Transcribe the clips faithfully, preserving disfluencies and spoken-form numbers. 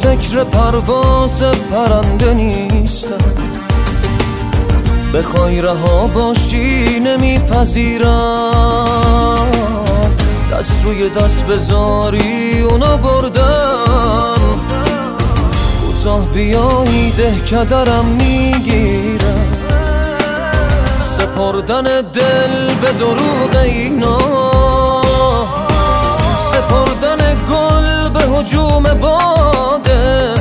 فکر پرواز پرنده نیستم، بخوای رها باشی نمیپذیرم، دست روی دست بذاری اونا بردن، کوتاه بیایی دهکدرم میگیرم، سپردن دل به دروغ اینا، سپردن گل به هجوم باده،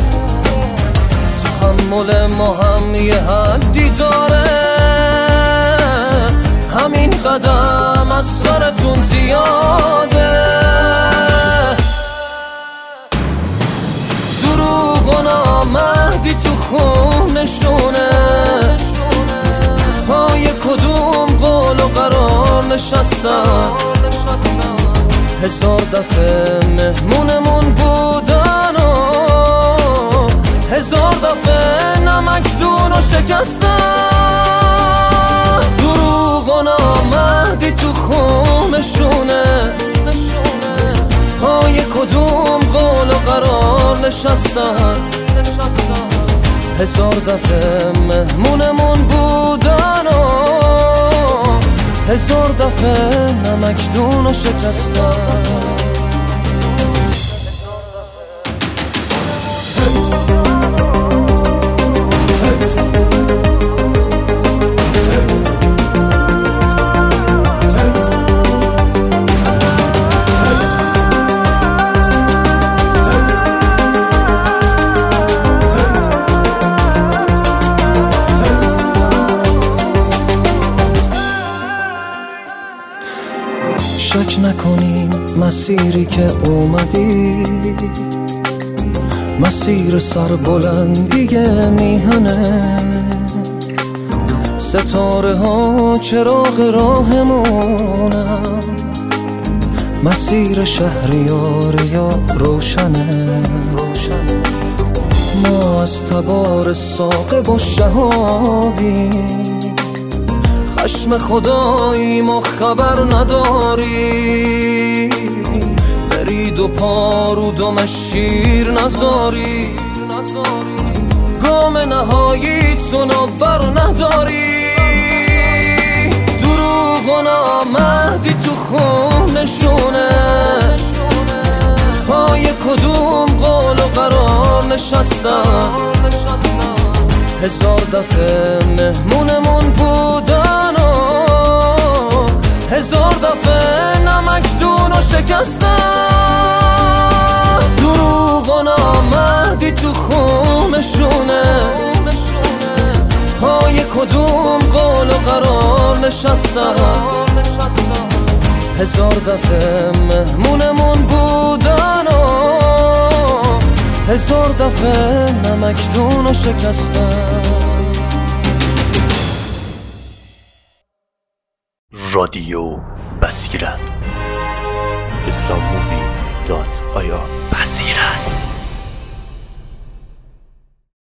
تحمل ما هم یه حدی داره، همین قدم از سرتون زیاده، دروغ و نامردی تو خونشونه، پای کدوم قول و قرار نشستن، هزار دفعه مهمونمون بودن و هزار دفعه نمکدون و شکستن، دروغ و نامردی تو خونشونه، پای کدوم قول و قرار نشستن، هزار دفعه مهمونمون بودن و هزار دفعه نمکدون و شکستن. شک نکنین مسیری که اومدی، مسیر سربلندی میهنه، ستاره ها چراغ راهمونن، مسیر شهریار یا روشنه، ما از تبار ساقب و شهابی، خشم خداییم و خبر نداری، برید و پارودم شیر نزاری، گام نهایی تو بر نداری، دروغ و نامردی تو خونشونه، پای کدوم قول و قرار نشستن، هزار دفعه مهمونمون بودن و هزار دفعه نمکدون و شکستن، دروغ و نامردی تو خونشونه، پای کدوم قول و قرار نشستن، هزار دفعه مهمونمون بودن و هزار دفعه نمکدون و شکستن. رادیو بصیرت اسلامی دات آیا بصیرت